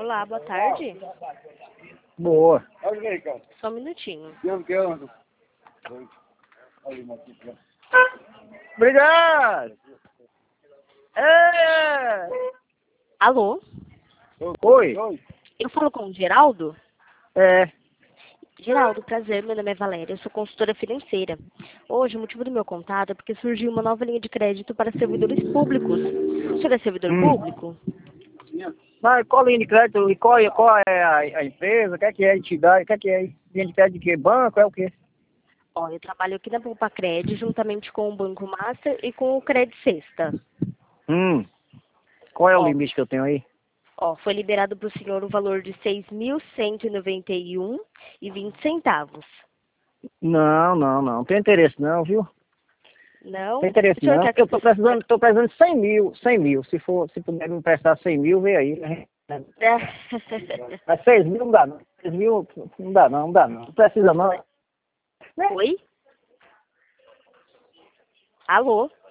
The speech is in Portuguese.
Olá, boa tarde. Boa. Só um minutinho. Obrigado. É. Alô? Oi. Eu falo com o Geraldo? É. Geraldo, prazer, meu nome é Valéria, eu sou consultora financeira. Hoje, o motivo do meu contato é porque surgiu uma nova linha de crédito para servidores públicos. O senhor é servidor público? Mas qual linha de crédito e qual é a empresa? O que é a entidade? O que é linha de crédito de quê? Banco? É o quê? Ó, eu trabalho aqui na Poupa Cred, juntamente com o Banco Master e com o Cred Sexta. Qual é o Ó, limite que eu tenho aí? foi liberado para o senhor o valor de R$ 6.191,20. Não tem interesse não, viu? Não? Tem interesse O senhor não. quer que Eu tô precisando de 100 mil. Se puder me emprestar 100 mil, vê aí. Mas 6 mil não dá não. 6 mil não dá não. Não precisa não. Oi? Alô?